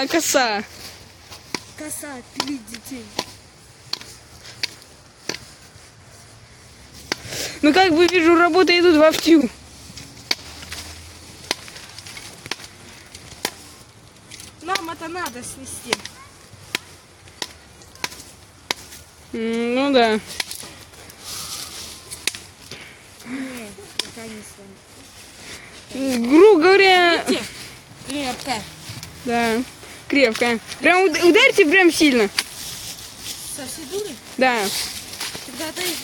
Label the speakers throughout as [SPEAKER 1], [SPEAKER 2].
[SPEAKER 1] Да, коса.
[SPEAKER 2] Коса, пилить детей.
[SPEAKER 1] Ну, как бы вижу, работы идут вовсю.
[SPEAKER 2] Нам это надо снести.
[SPEAKER 1] Ну да.
[SPEAKER 2] Нет, пока не сломано.
[SPEAKER 1] Грубо говоря...
[SPEAKER 2] Видите? Крепкая.
[SPEAKER 1] Да, крепкая. Прям ударьте прям сильно.
[SPEAKER 2] Со всей дуры?
[SPEAKER 1] Да.
[SPEAKER 2] Тогда ты...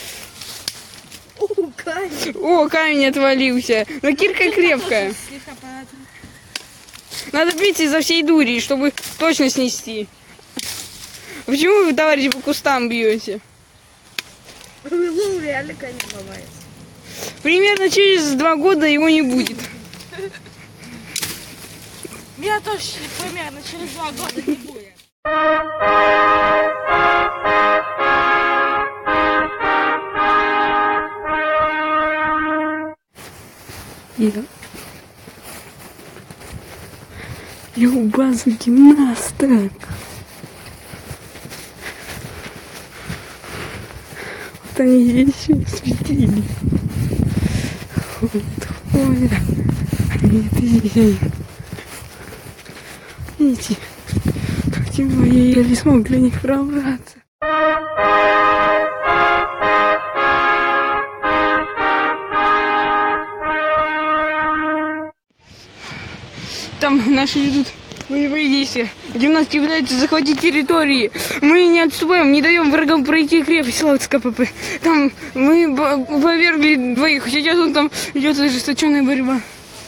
[SPEAKER 2] О, камень.
[SPEAKER 1] О, камень отвалился. Но кирка крепкая.
[SPEAKER 2] Слегка понатру.
[SPEAKER 1] Надо бить изо всей дури, чтобы точно снести. Почему вы, товарищи, по кустам бьете?
[SPEAKER 2] Лул реально камень ломается.
[SPEAKER 1] Примерно через 2 года его не будет.
[SPEAKER 2] Меня тоже примерно через 2 года не будет.
[SPEAKER 1] Я у базы гимнасток. Вот они еще светили. Вот, ой, они здесь. Видите, как темно, я еле смог для них пробраться. Там наши идут боевые действия. Гимнастки пытаются захватить территории. Мы не отступаем, не даем врагам пройти крепость Славутск КПП. Там мы повергли 2. Сейчас он там идет ожесточенная борьба.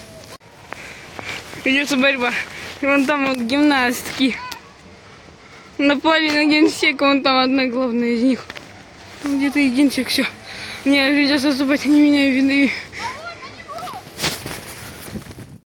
[SPEAKER 1] Идется борьба. И вон там вот гимнастки. Напали на генсека, вон там одна главная из них. Там где-то и генсек, все. Мне придется отступать, они меня